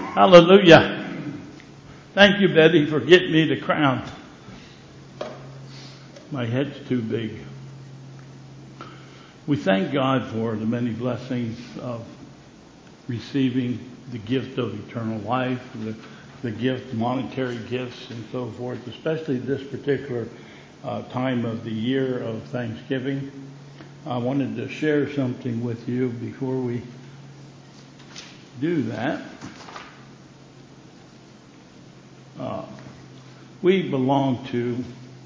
Hallelujah. Thank you, Betty, for getting me the crown. My head's too big. We thank God for the many blessings of receiving the gift of eternal life, the gift, monetary gifts, and so forth, especially this particular time of the year of Thanksgiving. I wanted to share something with you before we do that. We belong to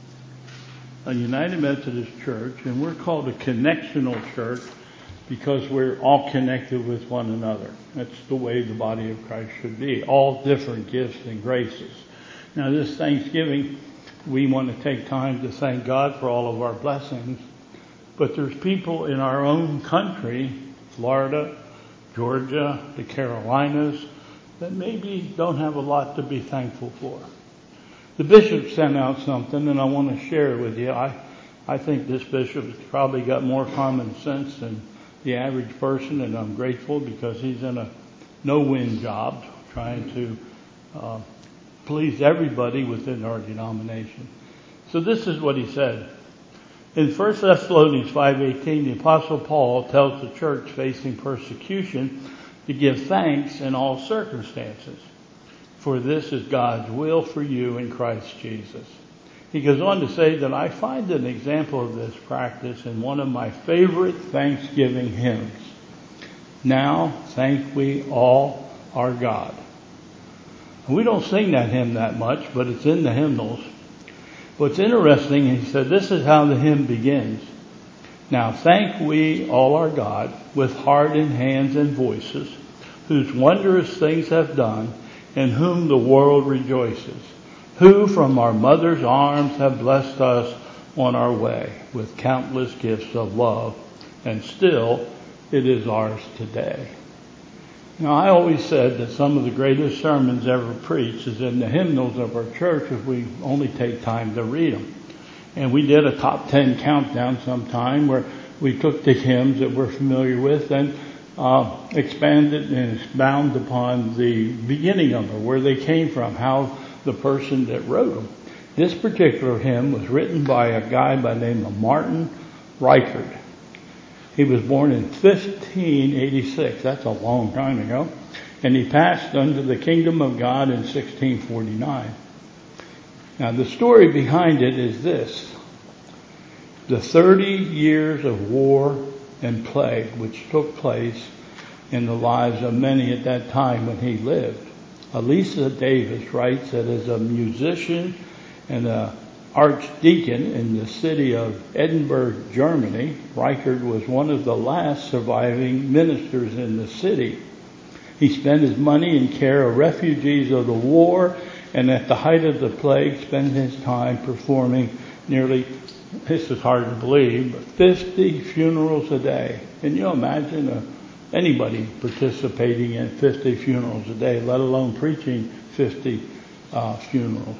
a United Methodist Church, and we're called a connectional church because we're all connected with one another. That's the way the body of Christ should be, all different gifts and graces. Now, this Thanksgiving, we want to take time to thank God for all of our blessings, but there's people in our own country, Florida, Georgia, the Carolinas, that maybe don't have a lot to be thankful for. The bishop sent out something, and I want to share it with you. I think this bishop's probably got more common sense than the average person, and I'm grateful because he's in a no-win job trying to please everybody within our denomination. So this is what he said. In 1 Thessalonians 5:18, the Apostle Paul tells the church facing persecution to give thanks in all circumstances, for this is God's will for you in Christ Jesus. He goes on to say that I find an example of this practice in one of my favorite Thanksgiving hymns. Now thank we all our God. We don't sing that hymn that much, but it's in the hymnals. What's interesting, he said, this is how the hymn begins. Now thank we all our God with heart and hands and voices, whose wondrous things have done, in whom the world rejoices, who from our mother's arms have blessed us on our way with countless gifts of love, and still it is ours today. Now, I always said that some of the greatest sermons ever preached is in the hymnals of our church if we only take time to read them. And we did a top 10 countdown sometime where we took the hymns that we're familiar with and expanded and expound upon the beginning of them, where they came from, how the person that wrote them. This particular hymn was written by a guy by the name of Martin Reichert. He was born in 1586. That's a long time ago. And he passed under the kingdom of God in 1649. Now, the story behind it is this. The 30 years of war and plague which took place in the lives of many at that time when he lived. Elisa Davis writes that as a musician and an archdeacon in the city of Edinburgh, Germany, Reichert was one of the last surviving ministers in the city. He spent his money in care of refugees of the war, and at the height of the plague spent his time performing nearly, this is hard to believe, but 50 funerals a day. Can you imagine anybody participating in 50 funerals a day, let alone preaching 50 funerals?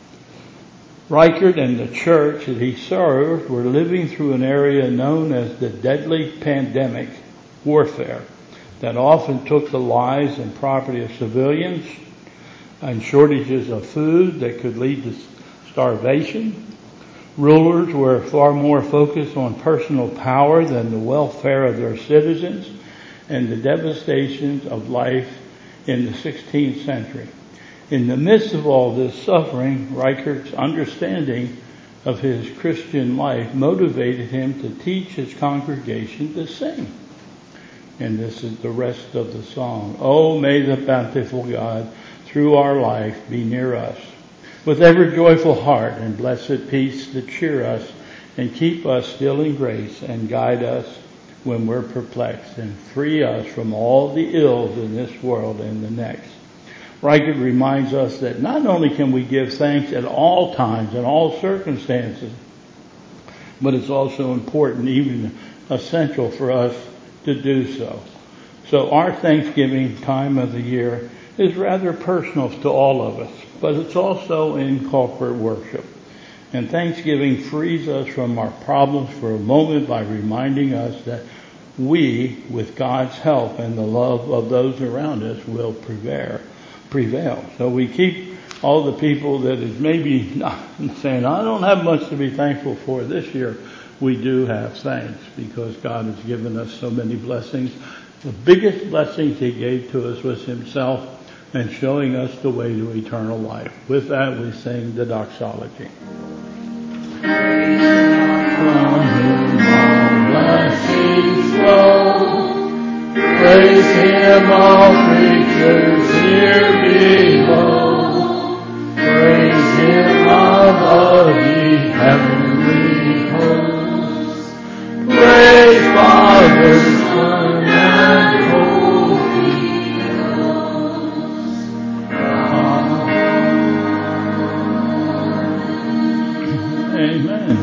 Reichert and the church that he served were living through an area known as the deadly pandemic warfare that often took the lives and property of civilians, and shortages of food that could lead to starvation. Rulers were far more focused on personal power than the welfare of their citizens, and the devastations of life in the 16th century. In the midst of all this suffering, Reichert's understanding of his Christian life motivated him to teach his congregation to sing. And this is the rest of the song. Oh, may the bountiful God through our life be near us, with ever joyful heart and blessed peace to cheer us and keep us still in grace and guide us when we're perplexed and free us from all the ills in this world and the next. Reichert reminds us that not only can we give thanks at all times and all circumstances, but it's also important, even essential for us to do so. So our Thanksgiving time of the year is rather personal to all of us, but it's also in corporate worship. And Thanksgiving frees us from our problems for a moment by reminding us that we, with God's help and the love of those around us, will prevail. prevail. So we keep all the people that is maybe not saying, I don't have much to be thankful for this year. We do have thanks because God has given us so many blessings. The biggest blessings He gave to us was Himself and showing us the way to eternal life. With that, we sing the doxology. From whom all blessings flow, praise Him, all creatures here below. Praise Him above ye heavens.